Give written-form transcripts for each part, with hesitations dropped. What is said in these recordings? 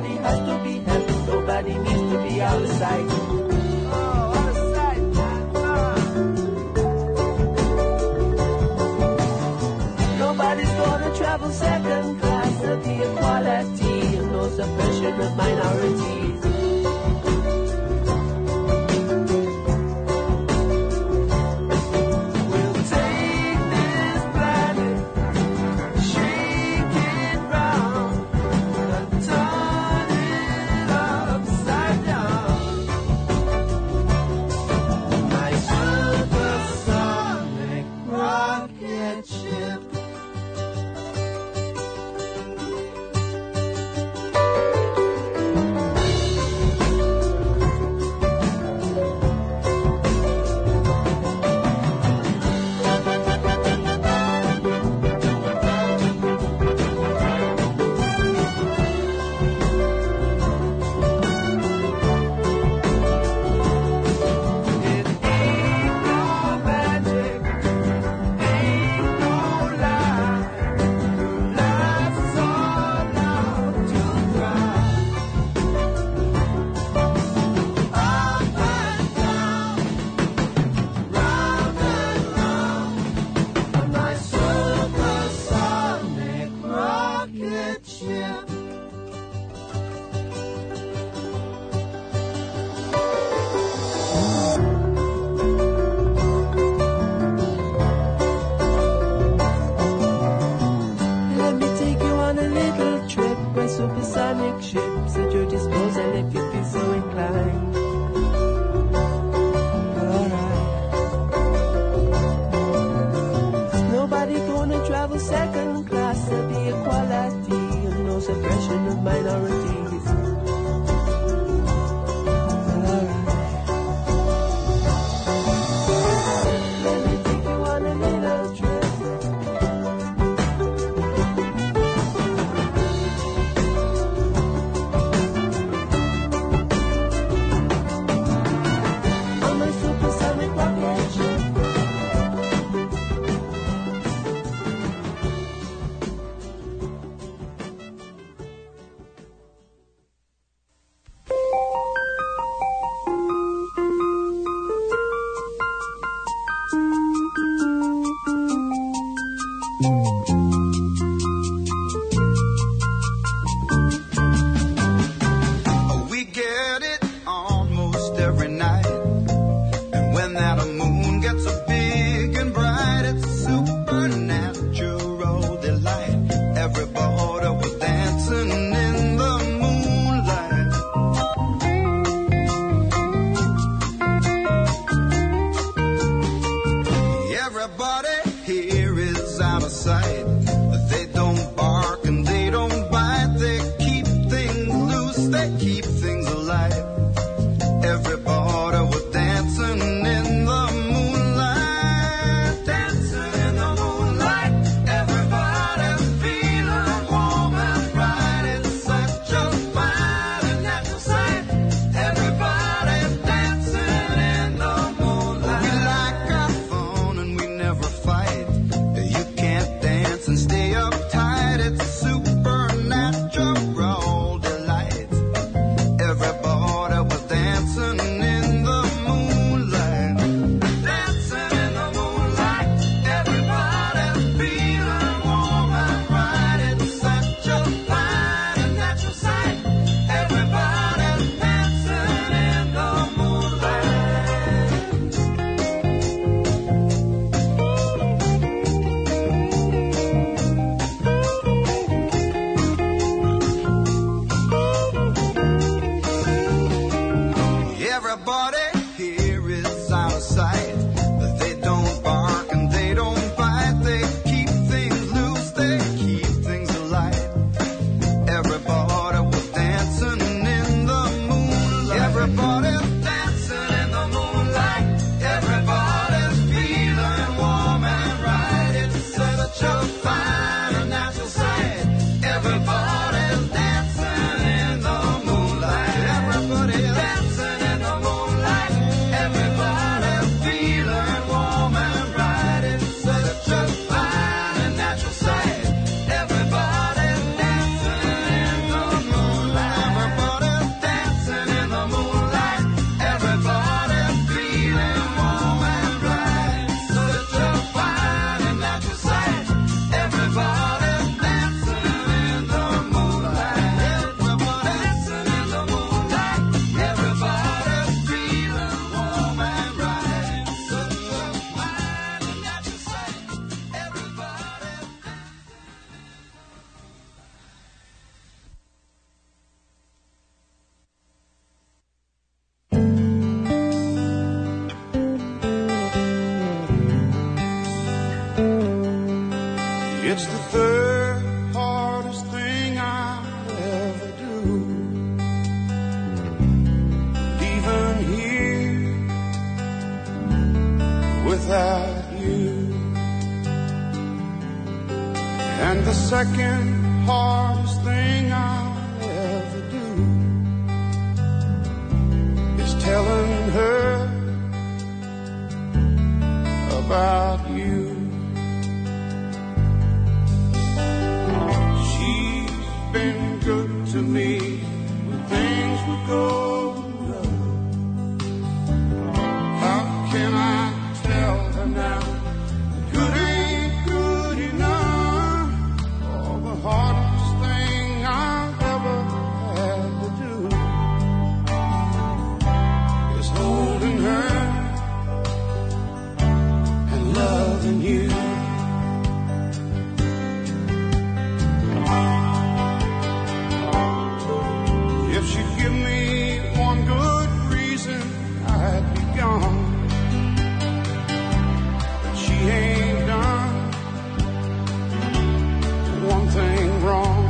Nobody has to be happy, nobody needs to be out of sight. Oh, out of sight, man. Nobody's gonna travel second class. There'll be equality and no suppression of minorities. Everybody It's the third hardest thing I'll ever do. Even here without you. And the second hardest thing I'll ever do is telling her about you. She's been good to me when things were going rough. How can I tell her now good ain't good enough? Oh, the hardest thing I've ever had to do is holding her and loving you. If she'd give me one good reason, I'd be gone. But she ain't done one thing wrong.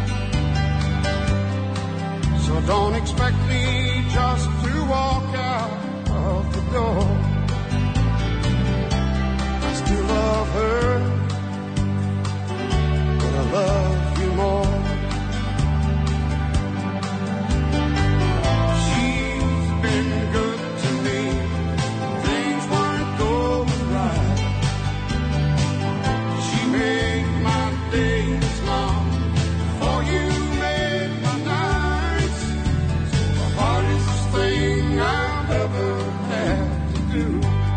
So don't expect me just to walk out of the door. I still love her, but I love you more. She's been good to me. Things weren't going right. She made my days long before you made my nights. So the hardest thing I've ever had to do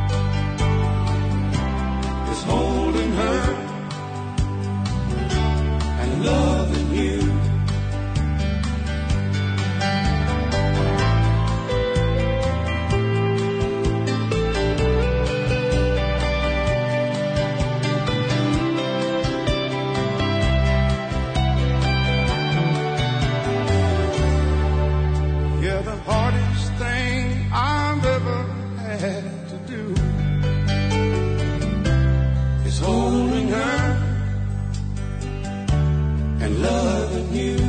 is holding her and loving you. Yeah, the hardest thing I've ever had to do is holding her and loving you.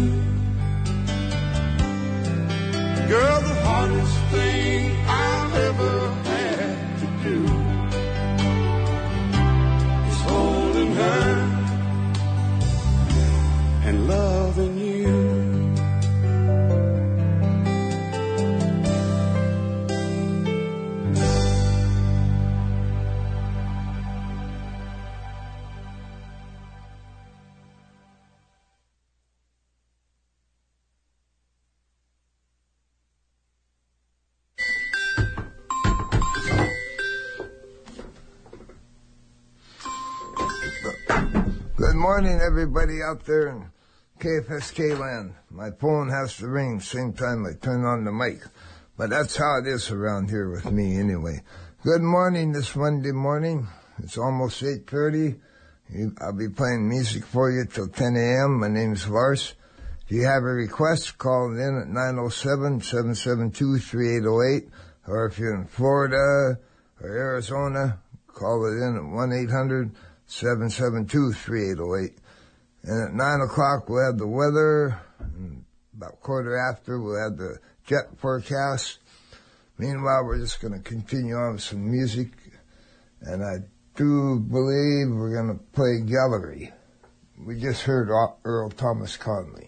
Girl, the hardest thing I've ever had to do is holding her and loving you. Good morning, everybody out there in KFSK land. My phone has to ring same time I turn on the mic. But that's how it is around here with me anyway. Good morning this Monday morning. It's almost 8:30. I'll be playing music for you till 10 a.m. My name's Lars. If you have a request, call it in at 907-772-3808. Or if you're in Florida or Arizona, call it in at 1-800-772-3808. And at 9 o'clock, we'll have the weather. And about quarter after, we'll have the jet forecast. Meanwhile, we're just going to continue on with some music. And I do believe we're going to play Gallery. We just heard Earl Thomas Conley.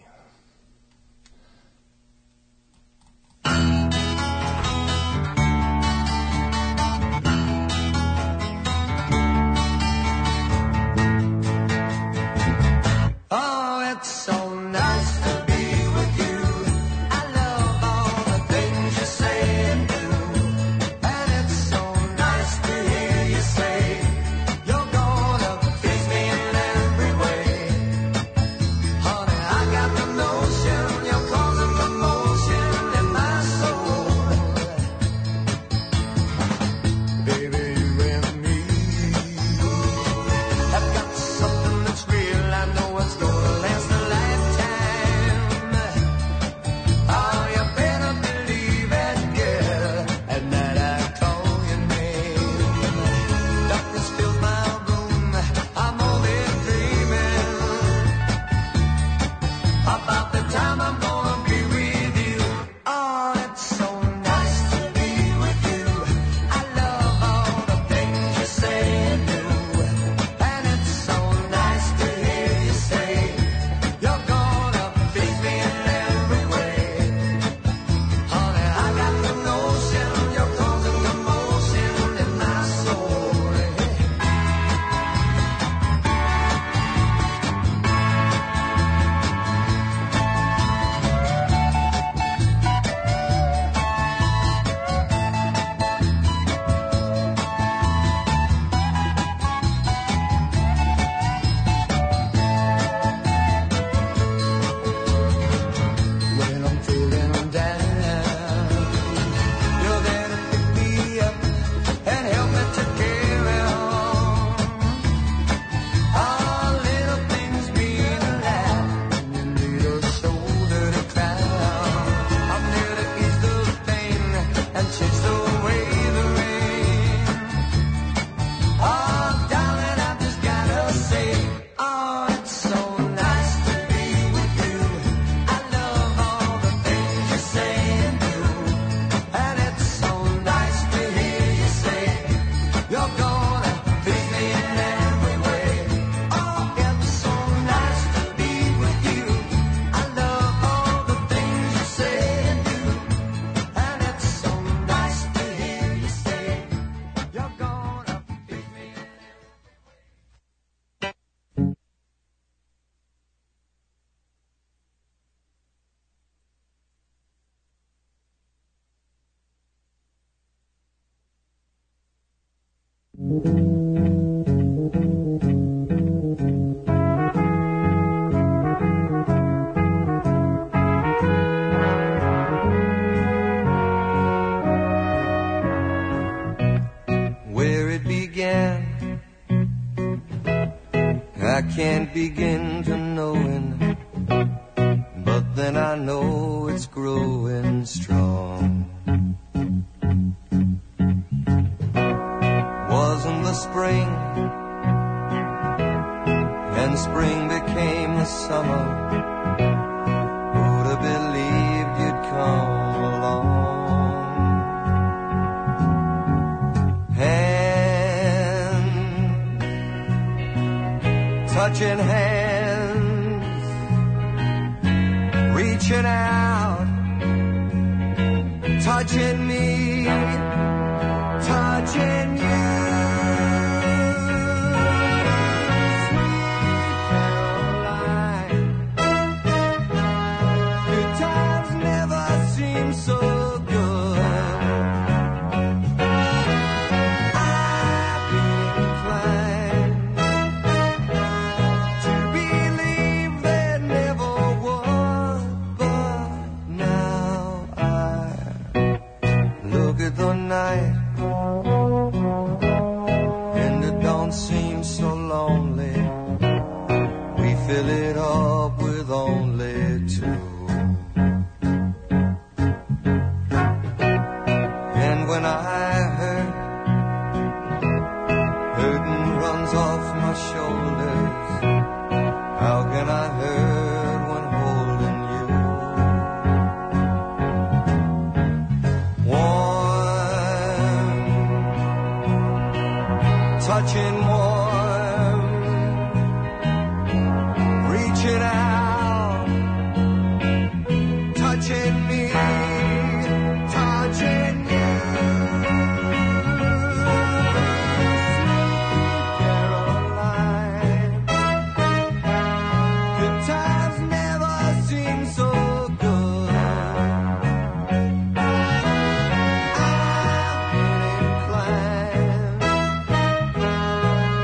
Got the Where it began, I can't begin to knowing, but then I know it's growing strong. Wasn't the spring, and spring became the summer. Who'd have believed you'd come along? Touching hands, reaching out, touching me, touching you. Sweet Caroline, good times never seem so good. I've been inclined to believe there never was, but now I look at the night and it don't seem so lonely. We fill it up with only two. And when I hurt, hurting runs off my shoulders. How can I hurt when holding you? Warm, touching warm, reaching out, touching me, touching you. Sweet Caroline, good times never seem so good. I've been inclined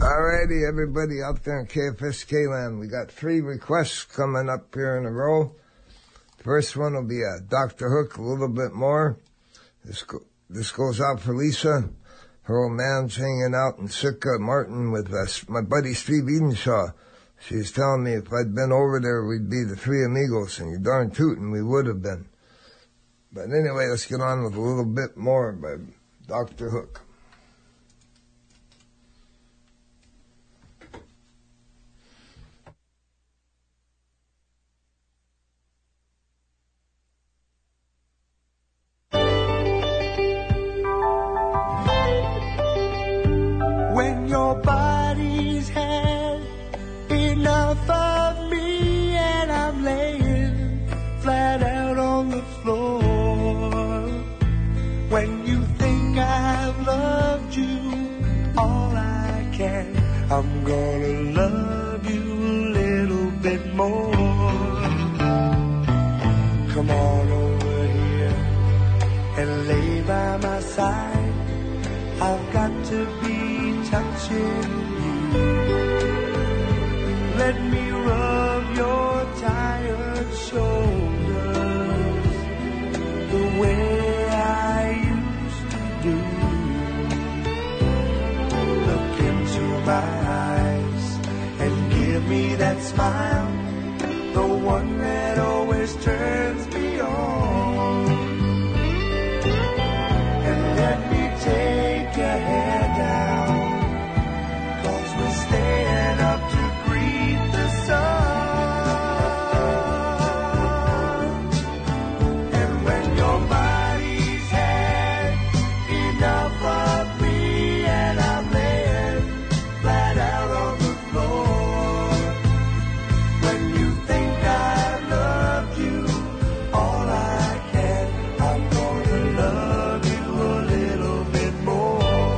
Alrighty, everybody out there in KFSK land, we got 3 requests coming up here in a row. First one will be Dr. Hook, a little bit more. This goes out for Lisa. Her old man's hanging out in Sitka, Martin, with my buddy Steve Edenshaw. She's telling me if I'd been over there, we'd be the 3 amigos, and you're darn tootin', we would have been. But anyway, let's get on with a little bit more by Dr. Hook. When your body's had enough of me and I'm laying flat out on the floor, when you think I've loved you all I can, I'm gonna love you a little bit more. Come on over here and lay by my side. I've got to be touching you. Let me rub your tired shoulders the way I used to do. Look into my eyes and give me that smile, the one that always turns me on. And let me take your head down, 'cause we're staying up to greet the sun. And when your body's had enough of me and I'm laying flat out on the floor, when you think I've loved you all I can, I'm gonna love you a little bit more.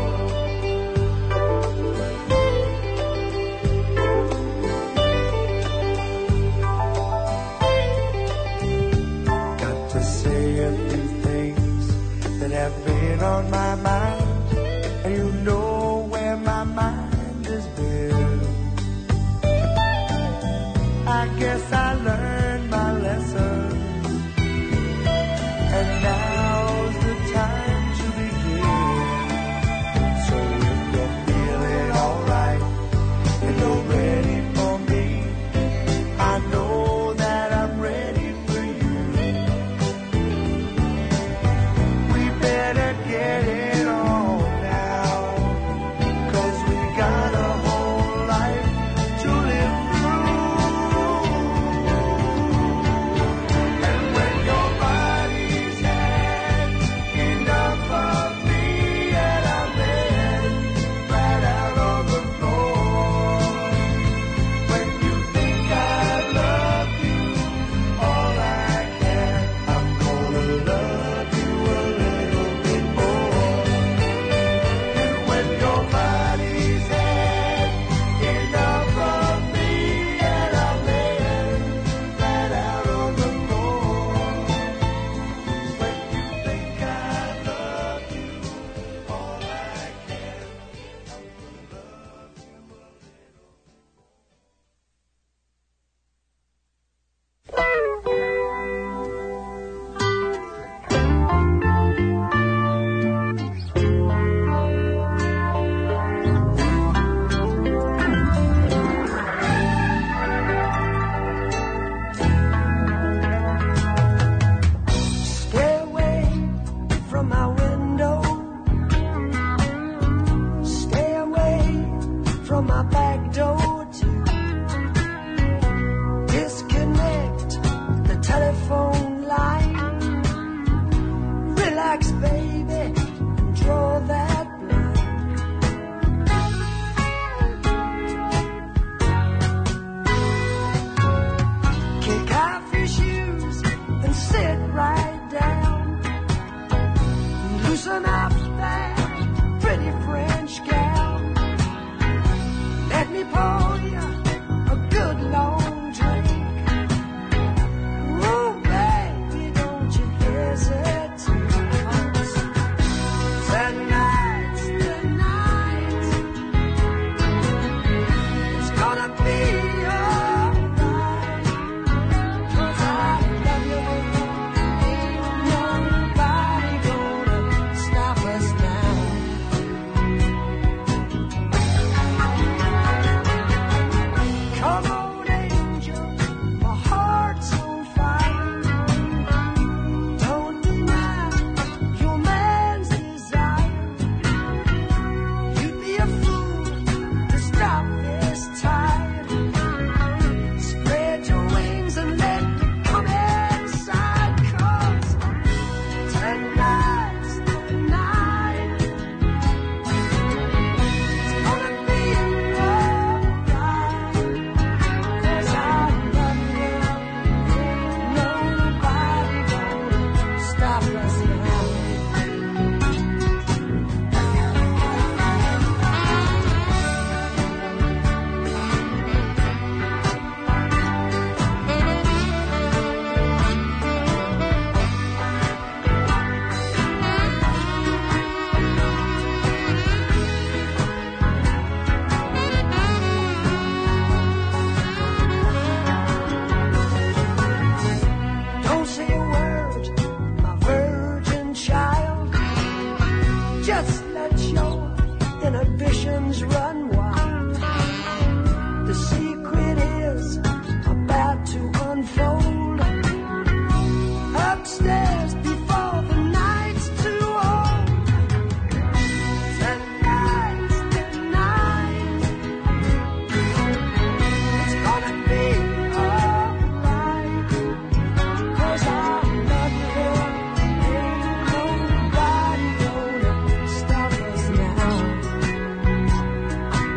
Got to say a few things that have been on my mind, and you know where my mind has been. I guess I learned my lesson, and now's the time to begin. So if you're feeling alright and you're ready for me, I know that I'm ready for you. We better get it on now, 'cause we got a whole life to live through. And when your body's had enough of me and I'm laying flat out on the floor, when you think I love you all I can, I'm gonna love you a little bit more. And when your body's had enough of me and I'm laying flat out on the floor, when you think I love you all I can, I'm gonna love you a little. Stay away from my window. Stay away from my back door too. Disconnect the telephone line. Relax, baby, and draw that blind. Kick off your shoes and sit right down. Loosen up that pretty French gown. Let emotions run wild. The secret is about to unfold. Upstairs before the night's too old. Tonight's the night. It's gonna be alright. 'Cause I'm not there. Ain't nobody gonna stop us now.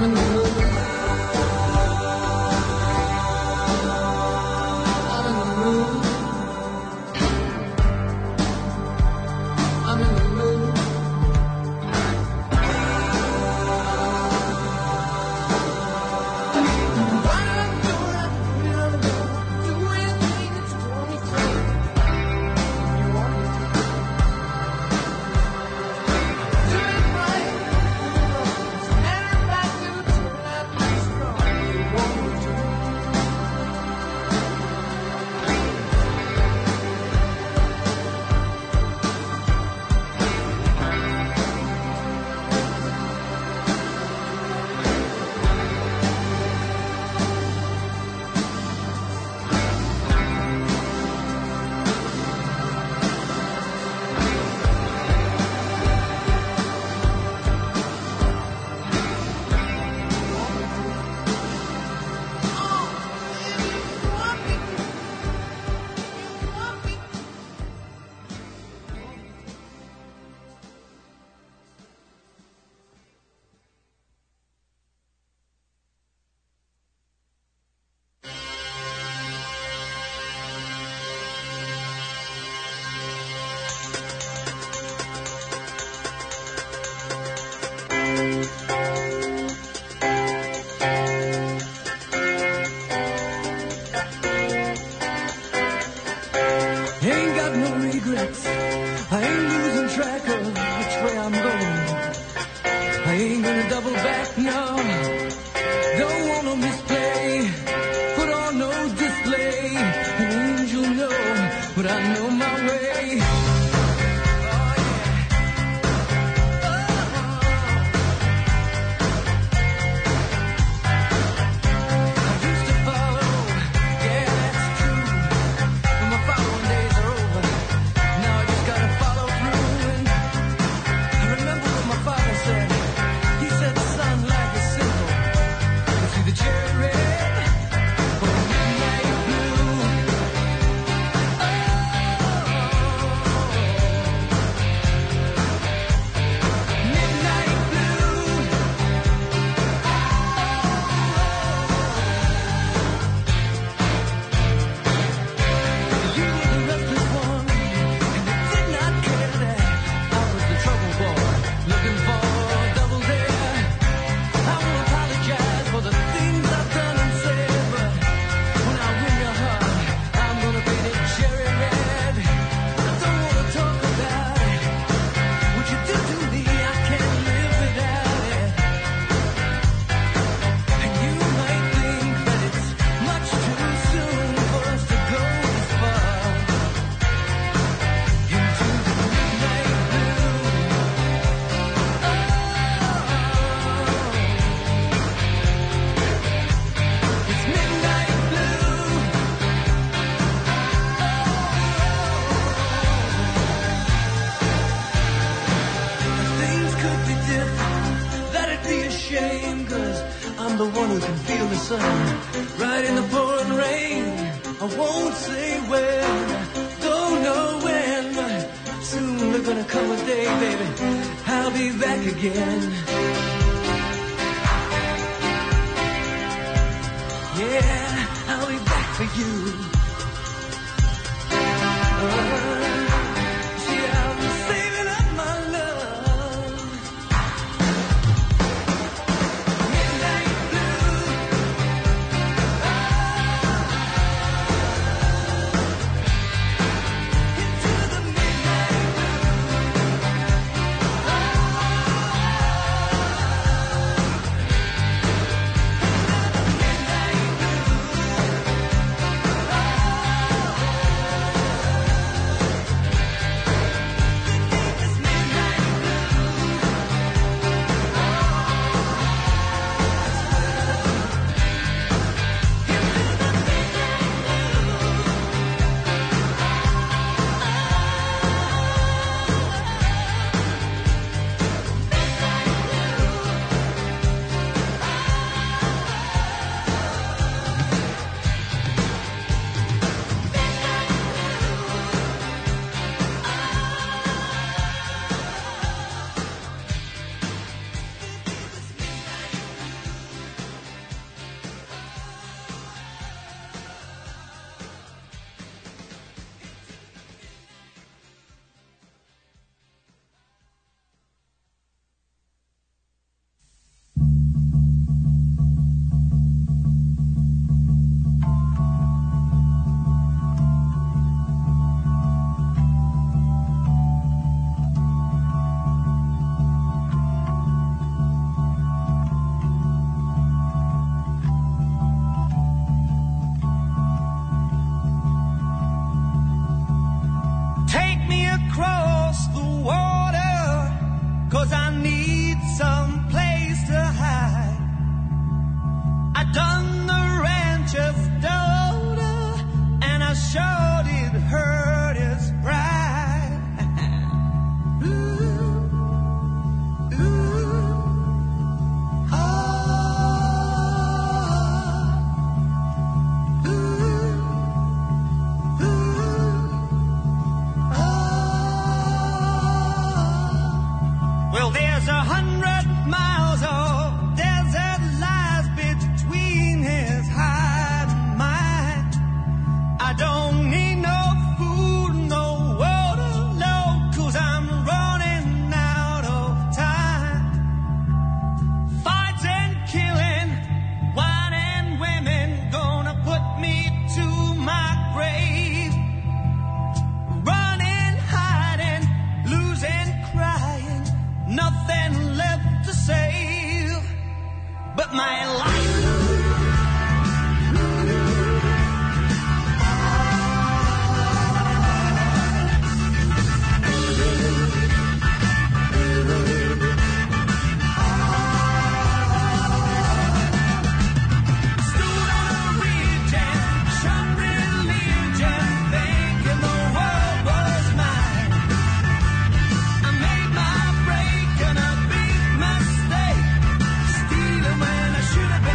Oh, my life. Stood on a ridge and shot religion, thinking the world was mine. I made my break and I beat my mistake, stealing when I should have been.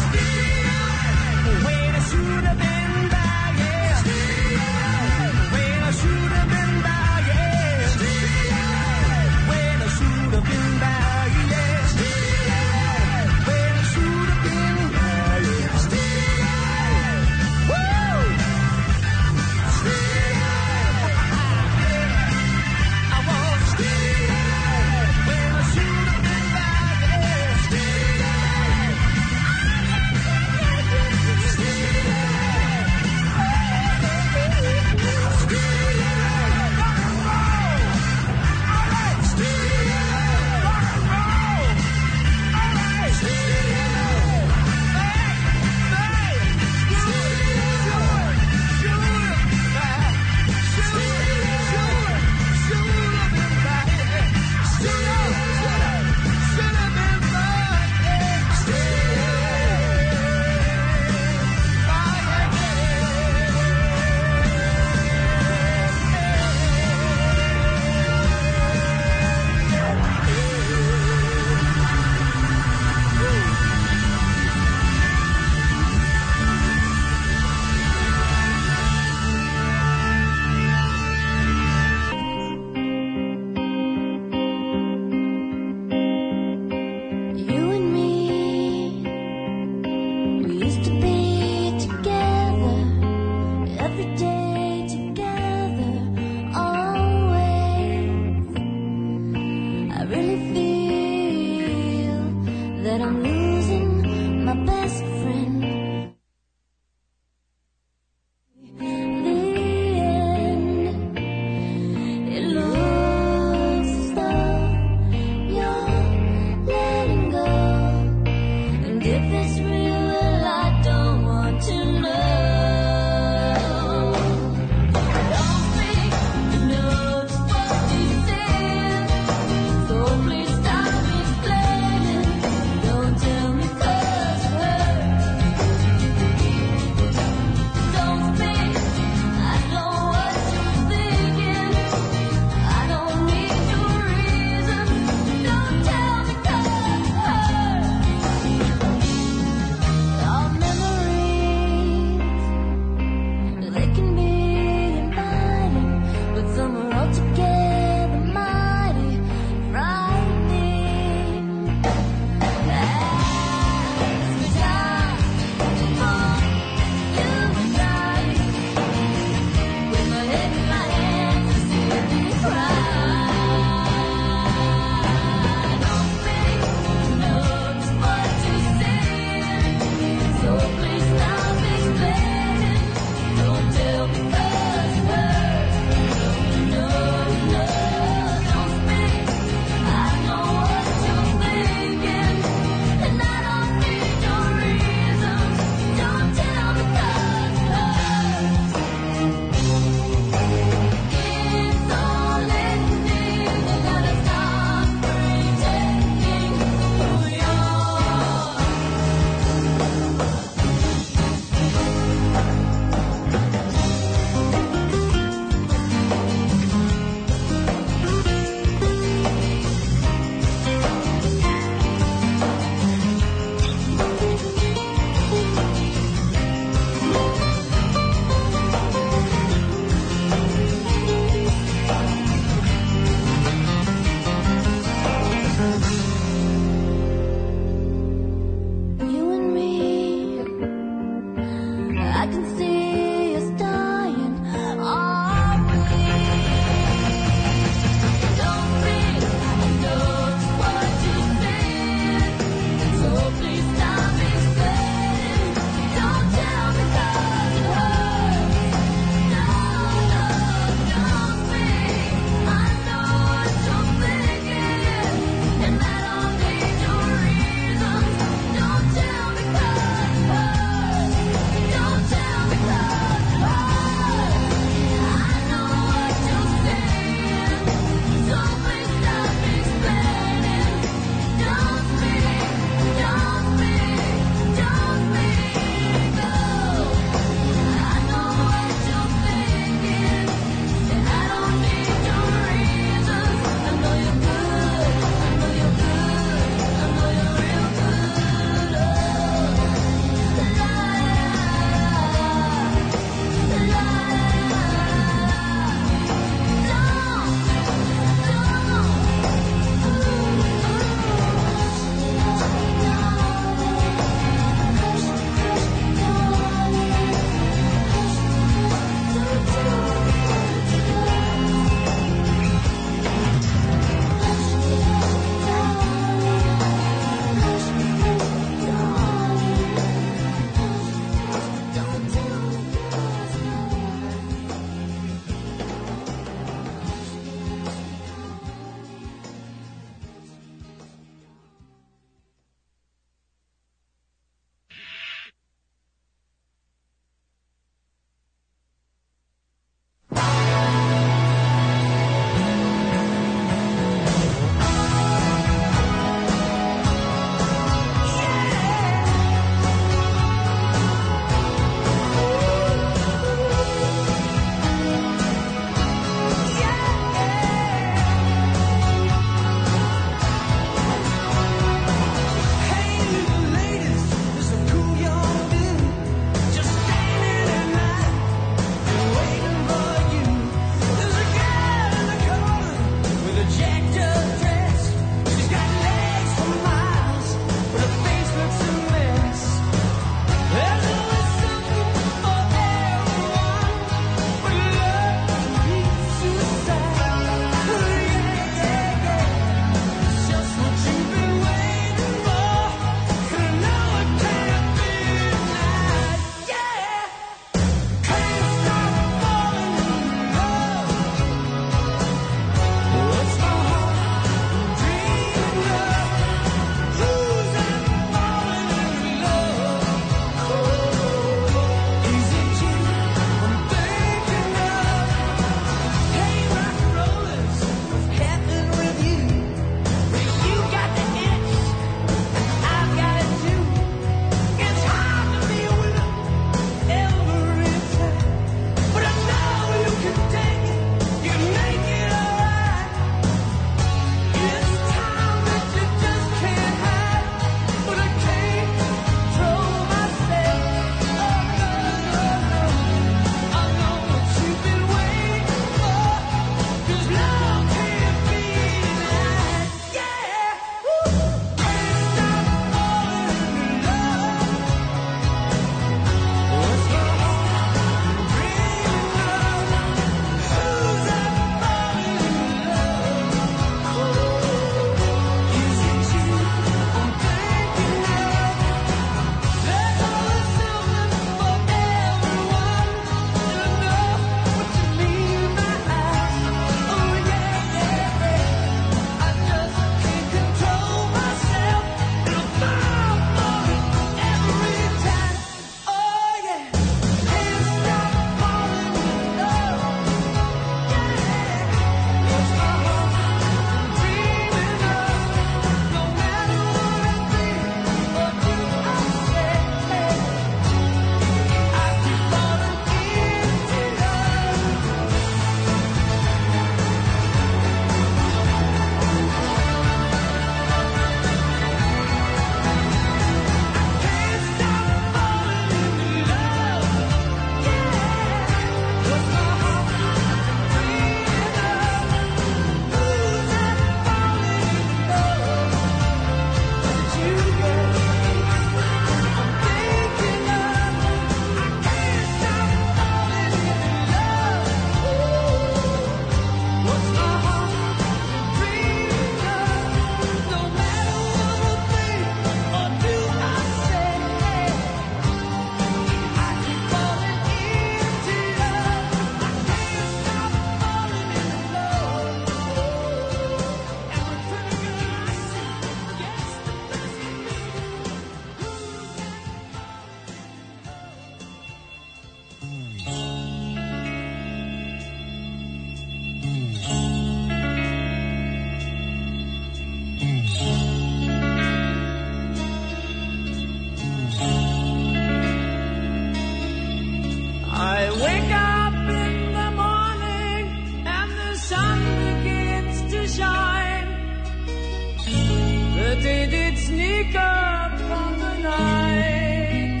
sneak up on the night.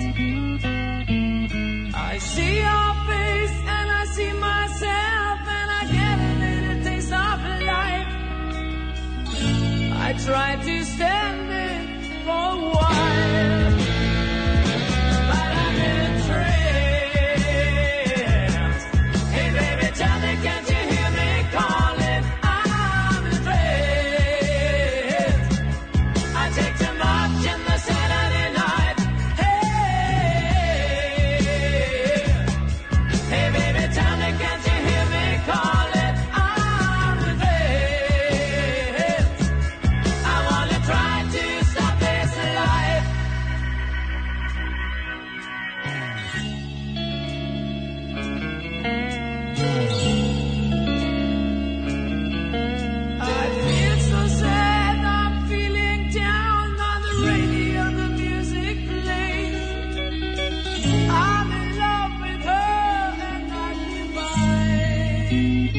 I see your face and I see myself and I get a little taste of life. I try to stand it for a while, but I'm in a trance. Hey baby, tell me, can't you hear me calling? I'm in a trance. I take too much in the Saturday night. Hey baby, tell me, can't you hear me calling? I'm in a trance. I wanna try to stop this life. I feel so sad, I'm feeling down. On the radio the music plays. I'm in love with her and not divine.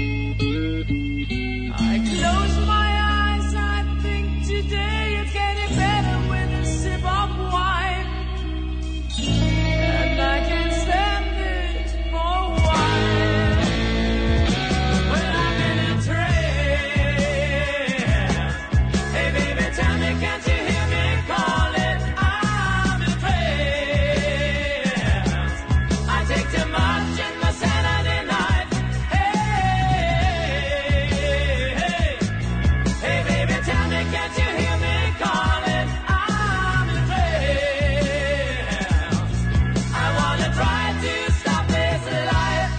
I close my eyes, I think today it's getting better with a sip of wine. And I can stand it for a while. When I'm in a trance. Hey baby, tell me, can't you hear me calling? I'm in a trance. I take too much in the Saturday night. Hey baby, tell me, can't you hear me calling? I'm in a trance. I wanna try to stop this life.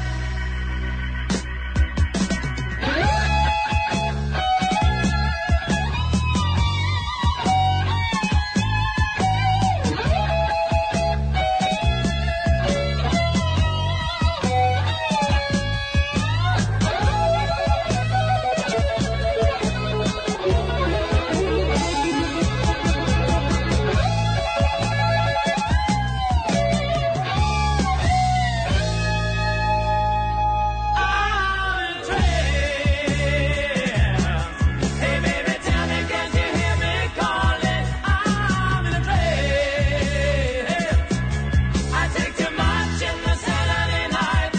Hey baby, tell me, can't you hear me calling? I'm in a trance. I take too much in the Saturday night.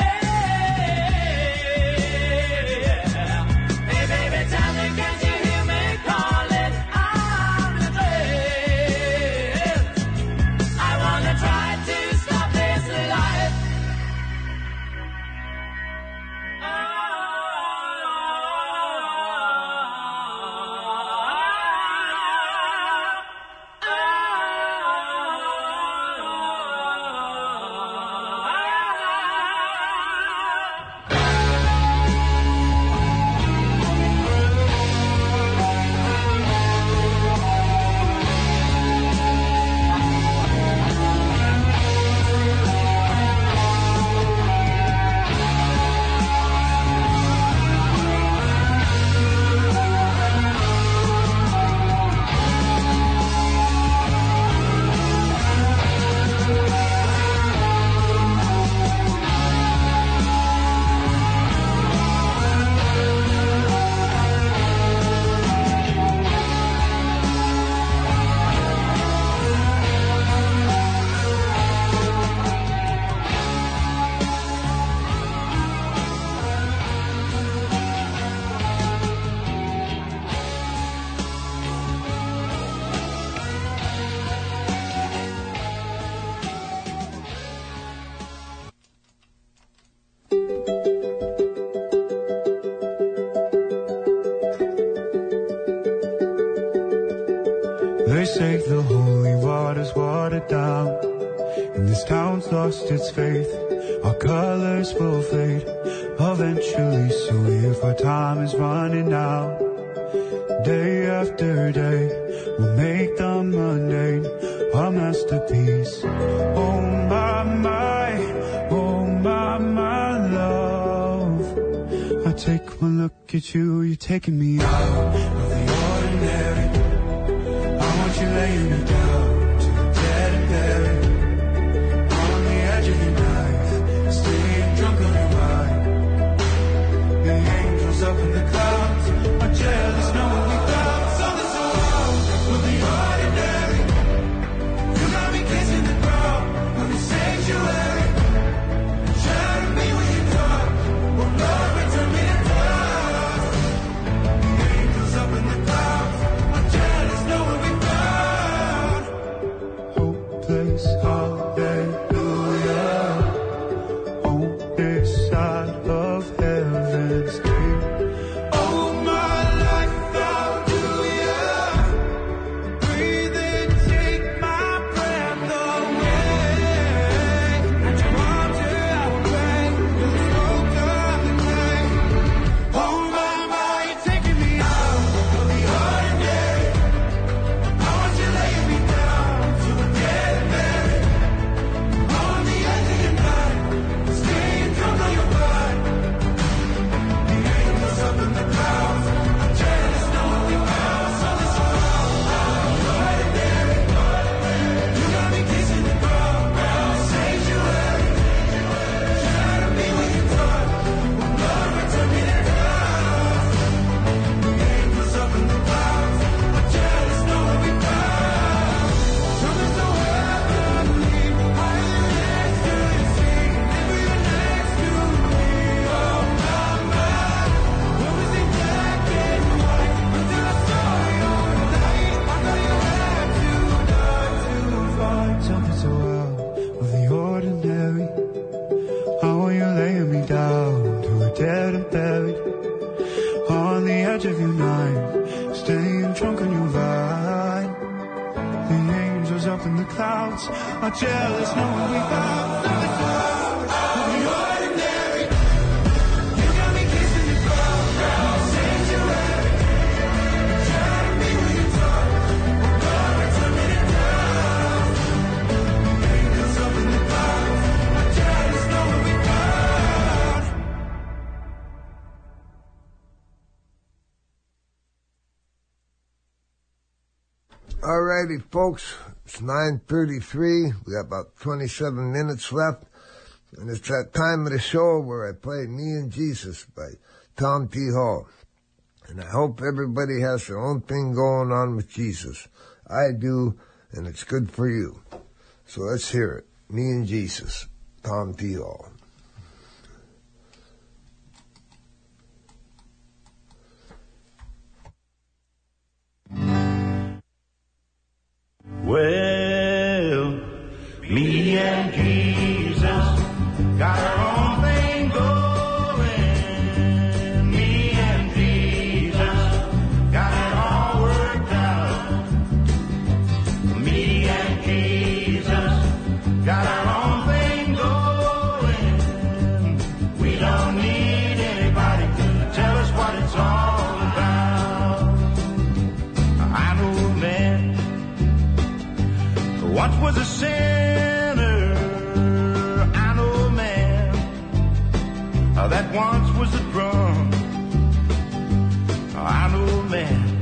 Hey baby, tell me, can't you hear me calling? I'm in a trance. I wanna try to stop this life. They say the holy water's watered down, and this town's lost its faith. Our colors will fade eventually, so if our time is running out, day after day, we'll make the mundane our masterpiece. Oh my, love. I take one look at you, you're taking me out of the ordinary. I want you laying me down to the dead and buried. On the edge of your knife, staying drunk on your mind. The angels up in the clouds are jealous, knowing we got something so wild. We're the ordinary. edge of your knife, staying drunk on your vine. The angels up in the clouds are jealous knowing we found nothing but the ordinary. You got me kissing the ground, sanctuary. Try to be when you talk, God, it's a minute down. Angels up in the clouds are jealous knowing we found. Alrighty, folks, it's 9:33. We got about 27 minutes left. And it's that time of the show where I play Me and Jesus by Tom T. Hall. And I hope everybody has their own thing going on with Jesus. I do, and it's good for you. So let's hear it. Me and Jesus, Tom T. Hall. Well, me and Jesus got our own thing going. Me and Jesus got it all worked out. Me and Jesus got our own thing going. We don't need anybody to tell us what it's all about. I know a man once was a sinner. I know a man that once was a drunk. I know a man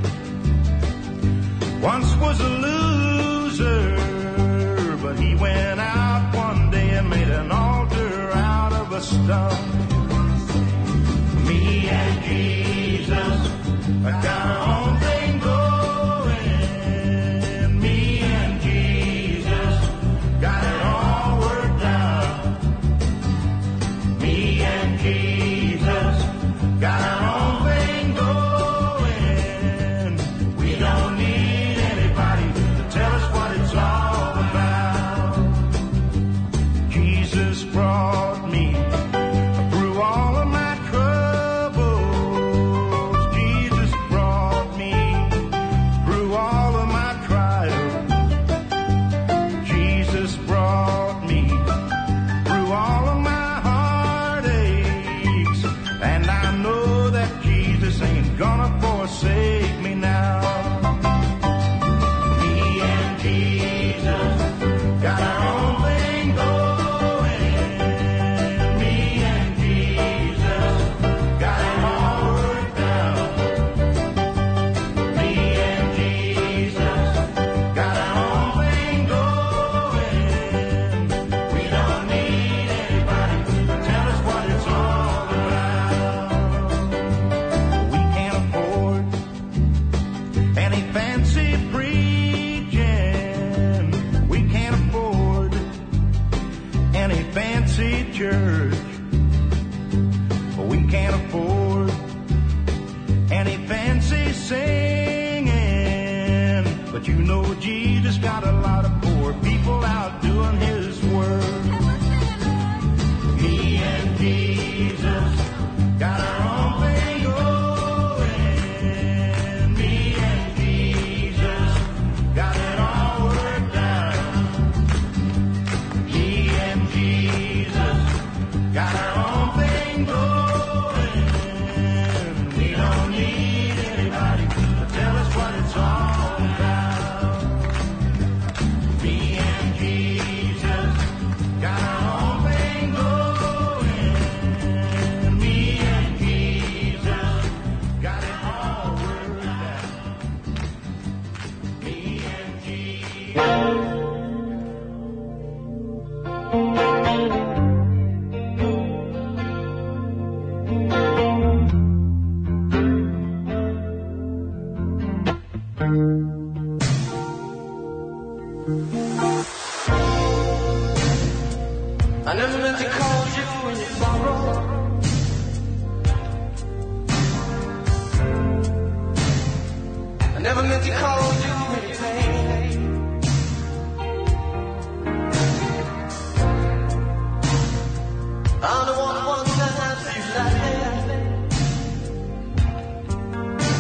once was a loser, but he went out one day and made an altar out of a stump. Me and Jesus got our own thing going. Me and Jesus got it all worked out. Me and Jesus got our own thing going. We don't need anybody to tell us what it's all about. Jesus brought me through all of my troubles. Jesus brought me through all of my trials. Jesus brought me through all of my heartaches. And I know that Jesus ain't gonna forsake me now. Me and Jesus got our own thing going. Me and Jesus got it all worked out. Me and Jesus got our own thing going. We don't need anybody to tell us what it's all about. We can't afford any fancy preaching. We can't afford any fancy church. We can't afford any fancy singing. But you know Jesus got a lot of poor people out doing his work. Me and Jesus got our own thing going. Me and Jesus got it all worked out. Me and Jesus got our own thing going. We don't need anybody to tell us what it's all about. Me and Jesus got our own thing going. Me and Jesus got it all worked out. Me and Jesus. I never meant to call you in your sorrow. I never meant to call you in your pain. I'm the one that has you like that.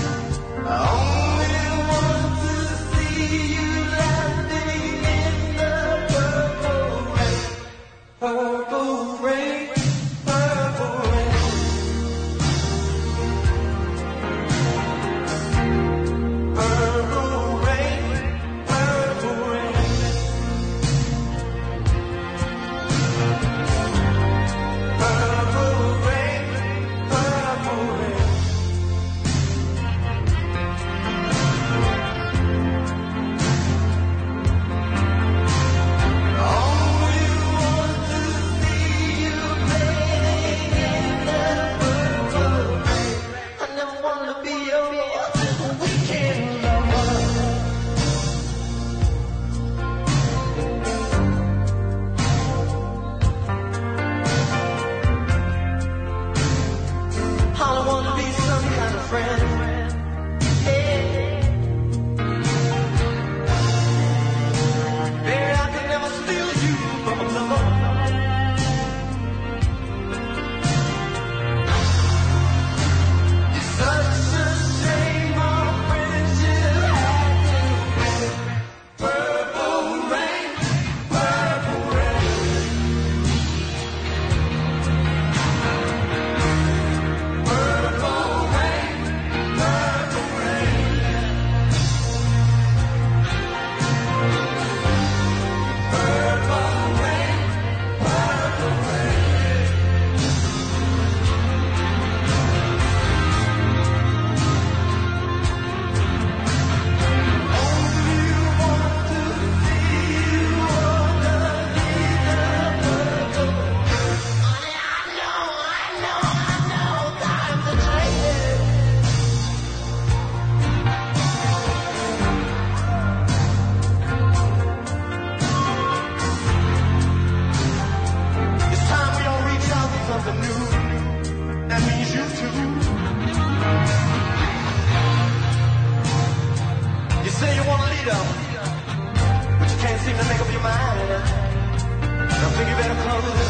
be your weekend lover. All I wanna be some kind of friend. Hey. Baby, I could never steal you from a lover. It's such a shame our friendship had to end. Purple rain, purple rain. Purple rain, purple rain. Purple rain, purple rain. Only you want to feel underneath the purple. Honey, I know, time's a train. It's time we all reach out for something new. That means you too. You say you want to lead up, but you can't seem to make up your mind. I think you better come and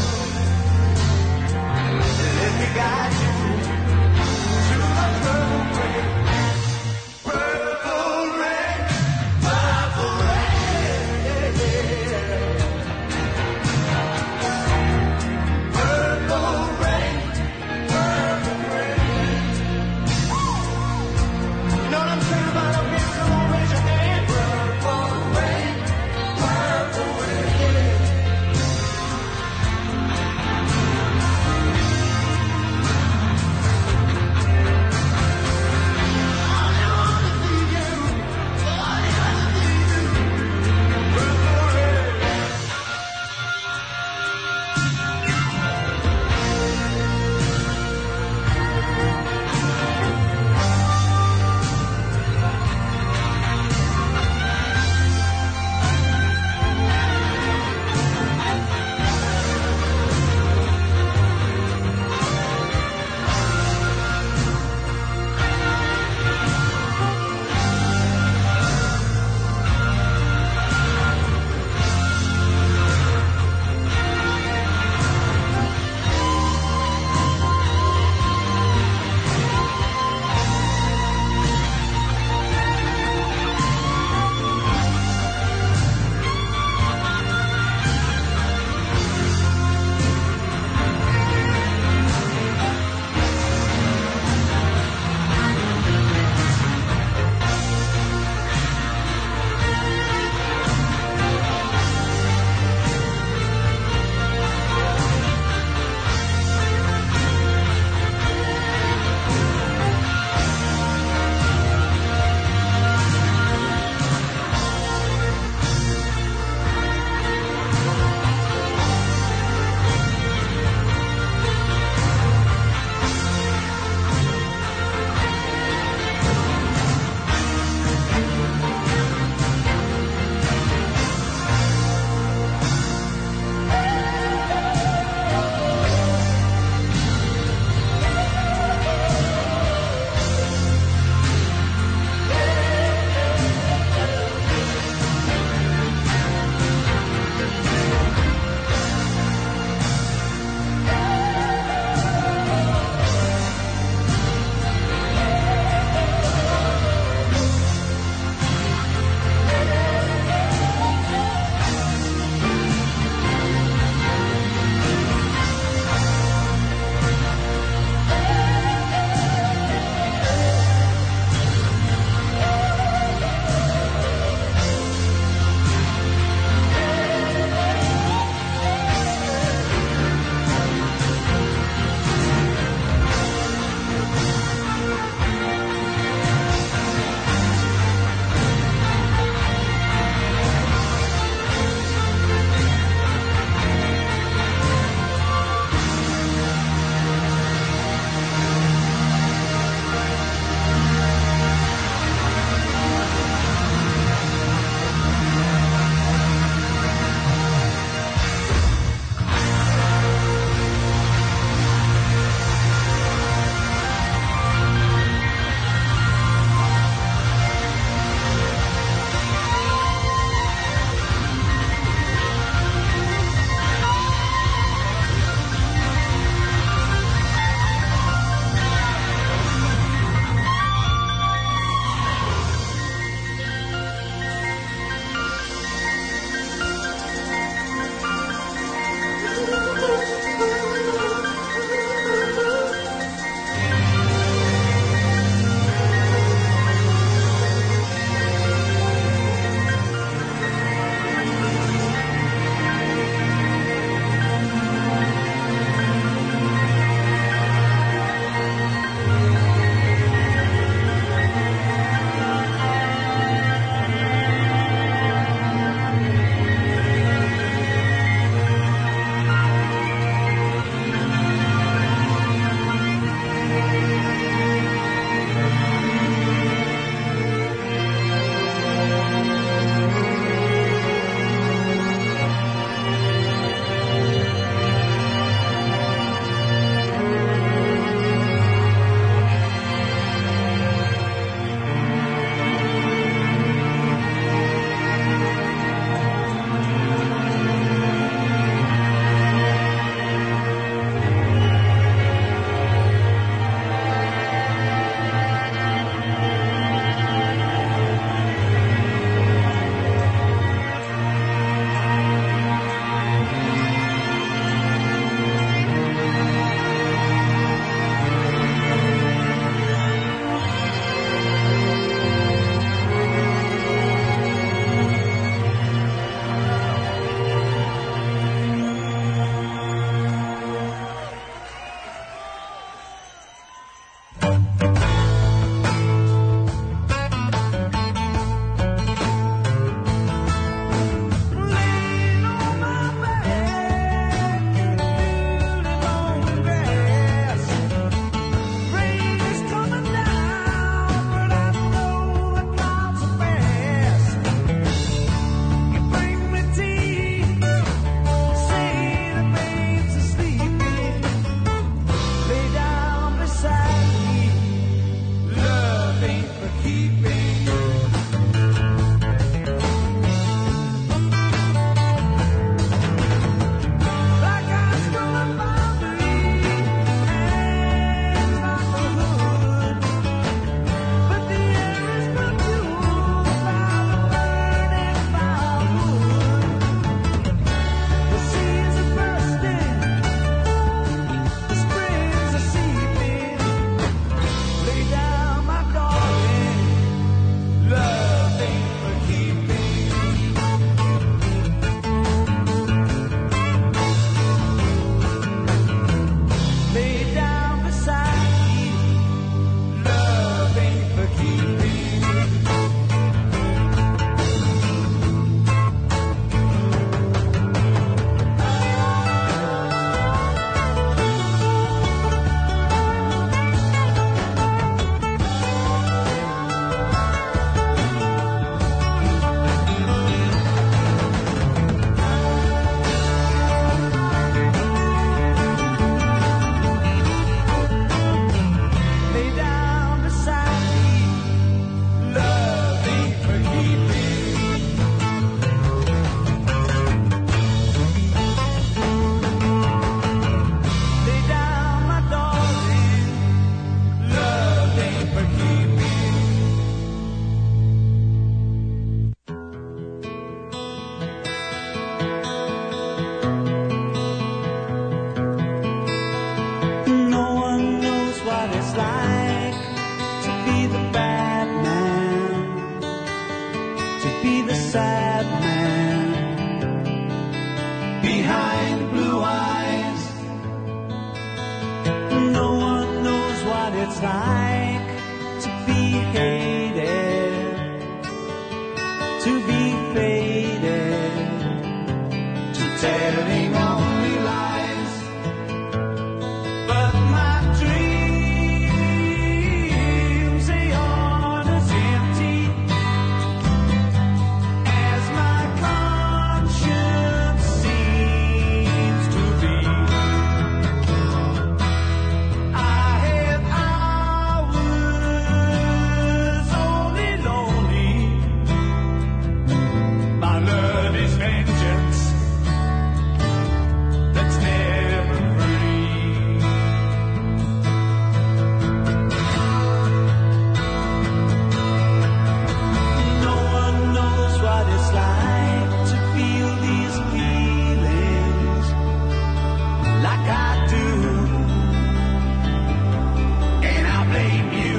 let me guide you to the purple rain. Purple rain, purple rain. Purple rain, purple rain. You know what I'm saying about up here? Come on, raise your hand. Purple rain, purple rain. like to be hated, to be faded, to telling only lies. But my dreams, they aren't as empty as my conscience seems to be. I have hours only lonely. My love is vengeance that's never free. No one knows what it's like to feel these feelings like I do, and I blame you.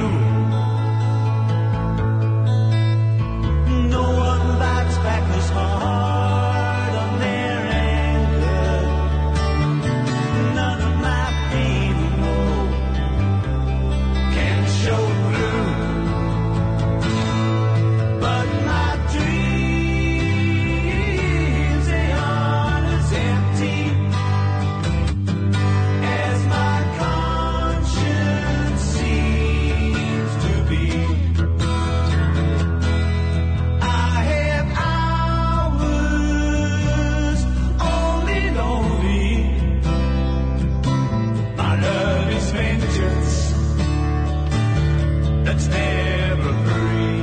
No one bites back as hard on their anger. None of my pain, no, can show through. But my dreams, they aren't as empty as my conscience seems to be. I have hours only lonely. My love is vengeance that's never free.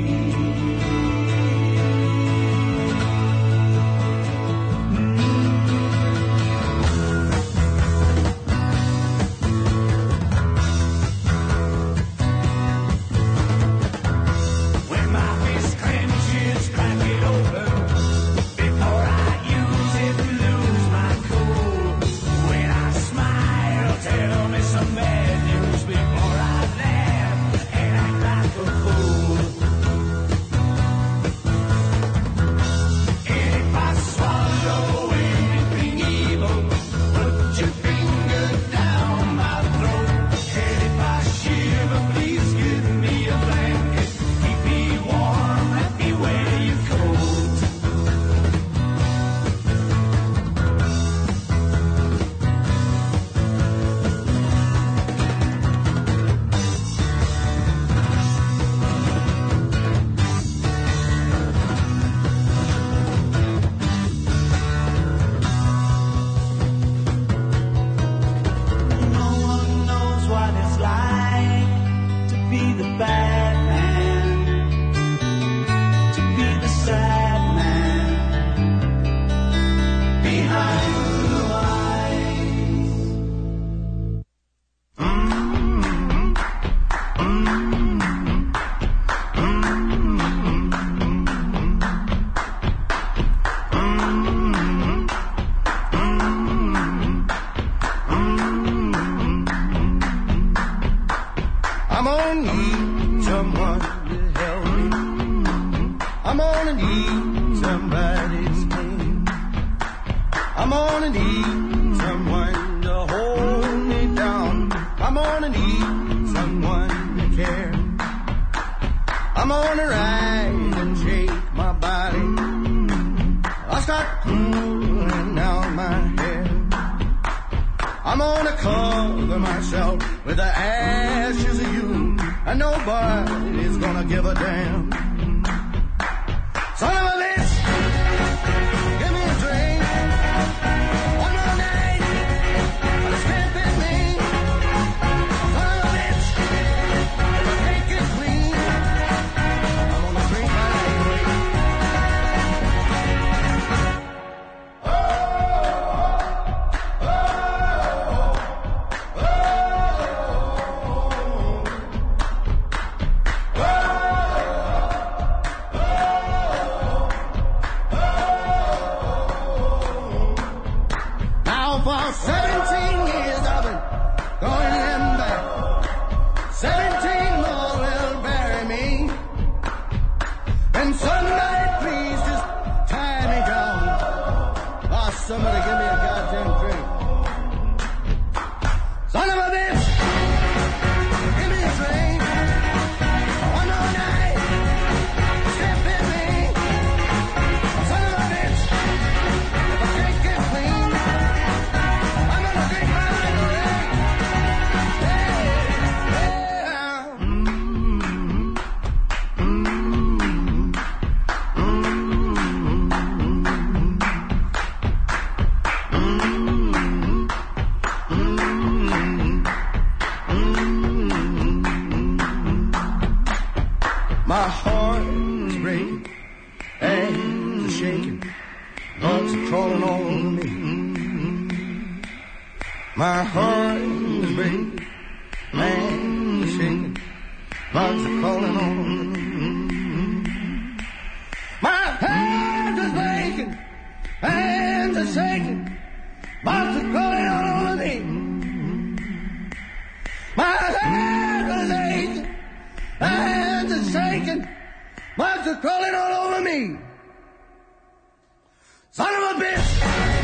When my fist clenches, crack it open. Before I use it, lose my cool. When I smile, tell me some bad news. Before I laugh and act like a fool. And if I swallow anything evil, put your finger down my throat. And if I shiver, please give me a blanket. Keep me warm, let me wear your coat. No one knows what it's like to be the bad man, to be the sad man behind blue eyes. I'm gonna need someone to help me. I'm gonna need somebody's hand. I'm gonna need someone to hold me down. I'm gonna need someone to care. I'm gonna ride and shake my body. I'll start pulling out my hair. I'm gonna cover myself with the ashes of you, and nobody's gonna give a damn. Son of a bitch, give me a drink. One more night, let's camp in me. Son of a bitch, make it clean. I'm gonna drink my night away. My heart is breaking and shaking. Bugs are crawling all over me. My heart is breaking and shaking. Bugs are crawling all over me. My hands are breaking, hands are shaking. Bugs are crawling all over me. My hands are aching, hands are shaking. Bugs are crawling all over me. Son of a bitch!